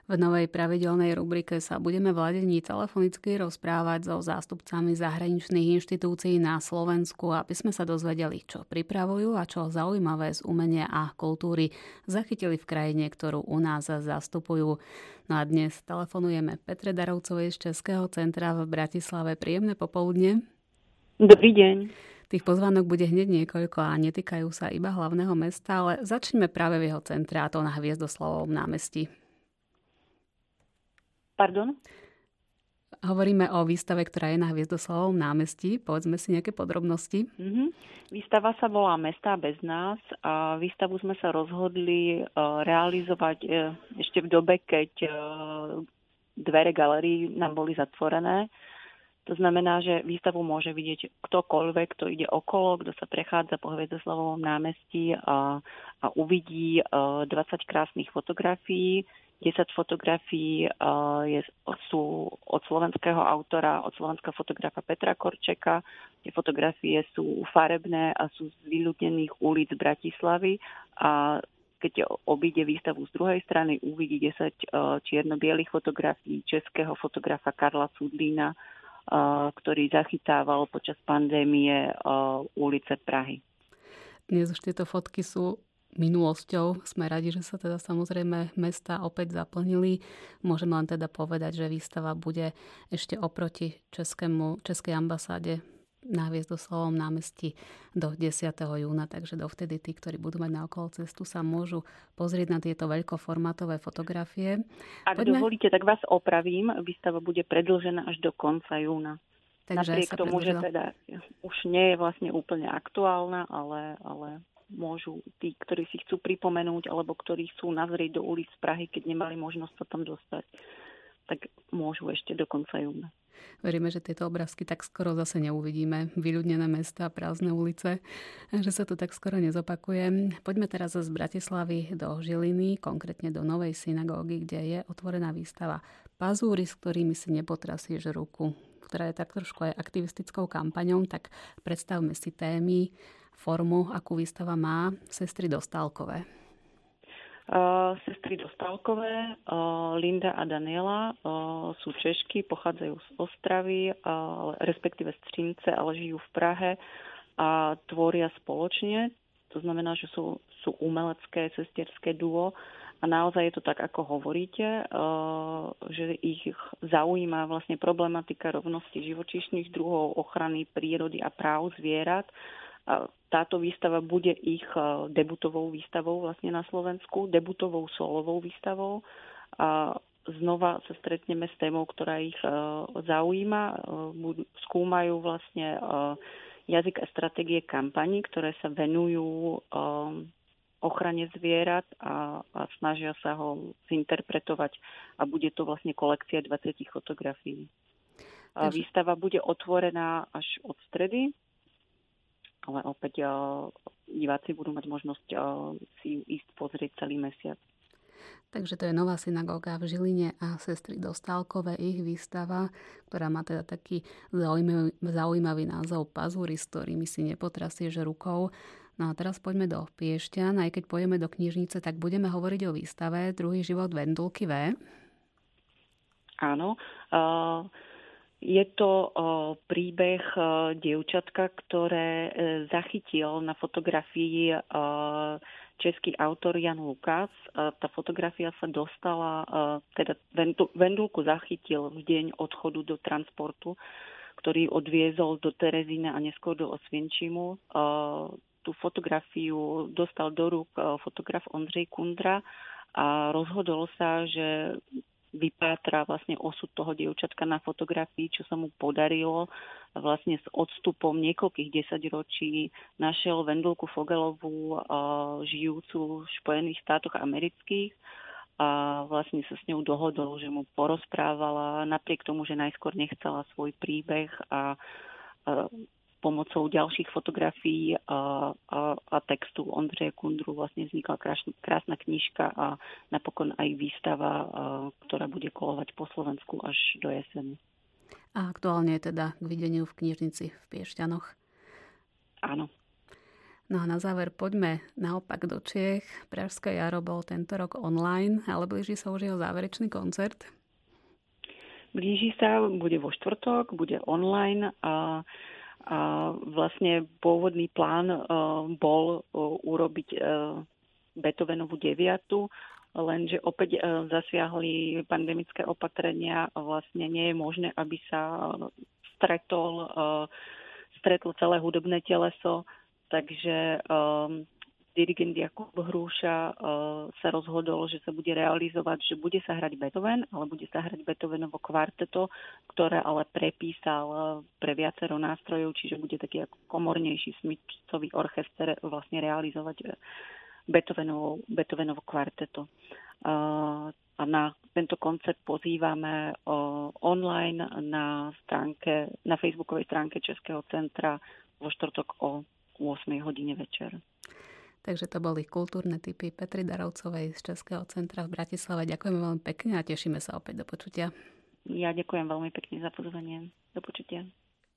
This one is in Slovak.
V novej pravidelnej rubrike sa budeme v Ladení telefonicky rozprávať so zástupcami zahraničných inštitúcií na Slovensku, aby sme sa dozvedeli, čo pripravujú a čo zaujímavé z umenia a kultúry zachytili v krajine, ktorú u nás zastupujú. No a dnes telefonujeme Petre Darovcovej z Českého centra v Bratislave. Príjemné popoludne. Dobrý deň. Tých pozvánok bude hneď niekoľko a netýkajú sa iba hlavného mesta, ale začneme práve v jeho centre, a to na Hviezdoslavovom námestí. Pardon? Hovoríme o výstave, ktorá je na Hviezdoslavovom námestí. Povedzme si nejaké podrobnosti. Výstava sa volá Mestá bez nás a výstavu sme sa rozhodli realizovať ešte v dobe, keď dvere galérií nám boli zatvorené. To znamená, že výstavu môže vidieť ktokoľvek, kto ide okolo, kto sa prechádza po Hviezdoslavovom námestí a uvidí 20 krásnych fotografií. 10 fotografií sú od slovenského autora, od slovenského fotografa Petra Korčeka. Tie fotografie sú farebné a sú z vyľudnených ulic Bratislavy. A keď obíde výstavu z druhej strany, uvidí 10 čierno-bielých fotografií českého fotografa Karla Cudlína, ktorý zachytával počas pandémie ulice Prahy. Dnes už tieto fotky sú minulosťou. Sme radi, že sa teda samozrejme mestá opäť zaplnili. Môžem len teda povedať, že výstava bude ešte oproti Českej ambasáde na Hviezdoslavovom námestí do 10. júna, takže dovtedy tí, ktorí budú mať na okolo cestu, sa môžu pozrieť na tieto veľkoformátové fotografie. Ak dovolíte, tak vás opravím. Výstava bude predĺžená až do konca júna. Takže napriek tomu, že teda už nie je vlastne úplne aktuálna, ale môžu tí, ktorí si chcú pripomenúť alebo ktorí chcú nazrieť do ulic Prahy, keď nemali možnosť sa tam dostať, tak môžu ešte do konca júna. Veríme, že tieto obrázky tak skoro zase neuvidíme. Vyľudnené mestá, prázdne ulice, že sa to tak skoro nezopakuje. Poďme teraz z Bratislavy do Žiliny, konkrétne do Novej synagógy, kde je otvorená výstava Pazúry, s ktorými si nepotrasieš ruku, ktorá je tak trošku aj aktivistickou kampaňou. Tak predstavme si témy, formu, akú výstava má. Sestry Dostálkové. Sestry Dostálkové, Linda a Daniela, sú Češky, pochádzajú z Ostravy, respektíve z Třince, ale žijú v Prahe a tvoria spoločne. To znamená, že sú umelecké, sestierské duo a naozaj je to tak, ako hovoríte, že ich zaujíma vlastne problematika rovnosti živočíšnych druhov, ochrany prírody a práv zvierat. Táto výstava bude ich debutovou výstavou vlastne na Slovensku, debutovou solovou výstavou. A znova sa stretneme s témou, ktorá ich zaujíma. Skúmajú vlastne jazyk a stratégie kampaní, ktoré sa venujú ochrane zvierat a snažia sa ho zinterpretovať. A bude to vlastne kolekcia 20 fotografií. Výstava bude otvorená až od stredy, ale opäť diváci budú mať možnosť si ju ísť pozrieť celý mesiac. Takže to je Nová synagóga v Žiline a Sestry Dostálkové, ich výstava, ktorá má teda taký zaujímavý názov Pazúry, s ktorými si nepotrasieš rukou. No a teraz poďme do Piešťan. Aj keď pôjdeme do knižnice, tak budeme hovoriť o výstave Druhý život Vendulky V. Áno. Je to príbeh dievčatka, ktoré zachytil na fotografii český autor Jan Lukas. Tá fotografia sa dostala, teda Vendulku zachytil v deň odchodu do transportu, ktorý odviezol do Terezína a neskôr do Osvienčimu. Tú fotografiu dostal do rúk fotograf Ondřej Kundra a rozhodol sa, že vypátra vlastne osud toho dievčatka na fotografii, čo sa mu podarilo. Vlastne s odstupom niekoľkých desaťročí našiel Vendulku Fogelovú, žijúcu v Spojených štátoch amerických, a vlastne sa s ňou dohodol, že mu porozprávala, napriek tomu, že najskôr nechcela svoj príbeh a pomocou ďalších fotografií a textu Ondřeje Kundru vlastne vznikla krásna knižka a napokon aj výstava, ktorá bude kolovať po Slovensku až do jesene. A aktuálne je teda k videniu v knižnici v Piešťanoch. Áno. No a na záver poďme naopak do Čiech. Pražské jaro bol tento rok online, ale blíži sa už jeho záverečný koncert. Blíži sa, bude vo štvrtok, bude online a vlastne pôvodný plán bol urobiť Beethovenovú 9, lenže opäť zasiahli pandemické opatrenia a vlastne nie je možné, aby sa stretlo celé hudobné teleso, takže dirigent Jakub Hrúša sa rozhodol, že sa bude realizovať, že bude sa hrať Beethoven, ale bude sa hrať Beethovenovo kvarteto, ktoré ale prepísal pre viacero nástrojov, čiže bude taký ako komornejší smyčcový orchester vlastne realizovať Beethovenovo kvarteto. A na tento koncert pozývame online na facebookovej stránke Českého centra vo štvrtok o 8 hodine večer. Takže to boli kultúrne tipy Petry Darovcovej z Českého centra v Bratislave. Ďakujeme veľmi pekne a tešíme sa opäť do počutia. Ja ďakujem veľmi pekne za pozvanie. Do počutia.